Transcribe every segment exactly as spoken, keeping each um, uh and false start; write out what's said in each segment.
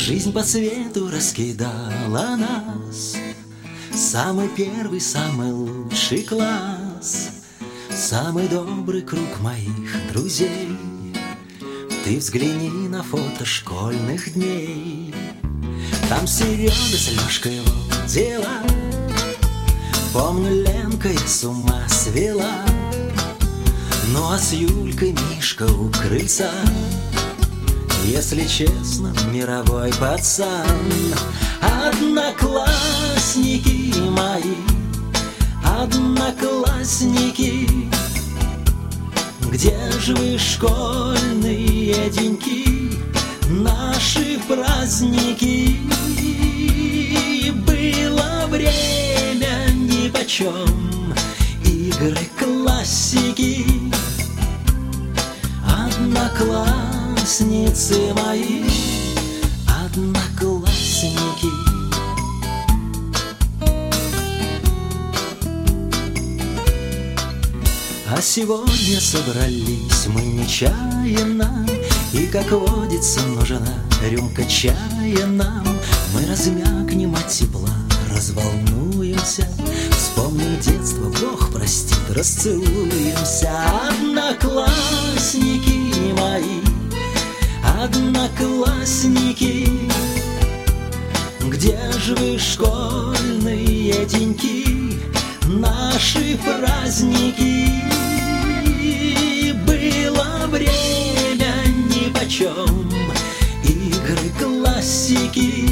Жизнь по свету раскидала нас, самый первый, самый лучший класс, самый добрый круг моих друзей. Ты взгляни на фото школьных дней. Там Серега с Лёшкой вот дела. Помню, Ленка я с ума свела. Ну а с Юлькой Мишка у крыльца. Если честно, мировой пацан. Одноклассники мои, одноклассники, где же вы, школьные деньки, наши праздники? Было время нипочем, игры классики. Одноклассницы мои, одноклассники. А сегодня собрались мы нечаянно, и, как водится, нужна рюмка чая нам. Мы размякнем от тепла, разволнуемся, вспомним детство, Бог простит, расцелуемся. Одноклассники мои, одноклассники, где же вы, школьные деньки, наши праздники? Было время нипочем, игры классики.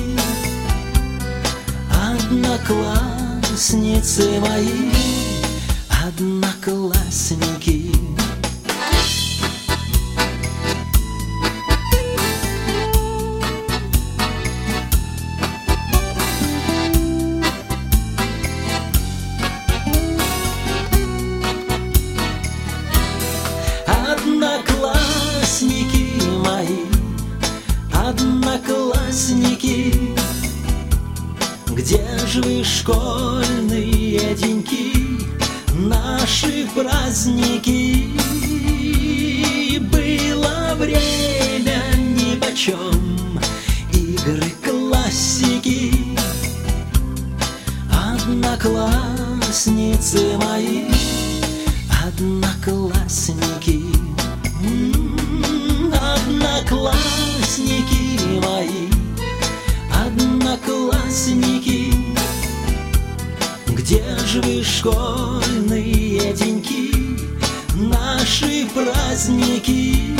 Одноклассницы мои, одноклассники. Одноклассники мои, одноклассники, где же вы, школьные деньки, наши праздники? Было время нипочем, игры классики. Одноклассницы мои, одноклассники. Одноклассники мои, одноклассники, где же вы, школьные деньки, наши праздники?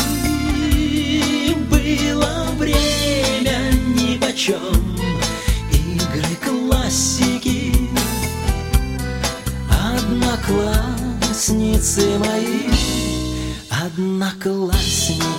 Было время нипочем, игры классики. Одноклассницы мои, одноклассники.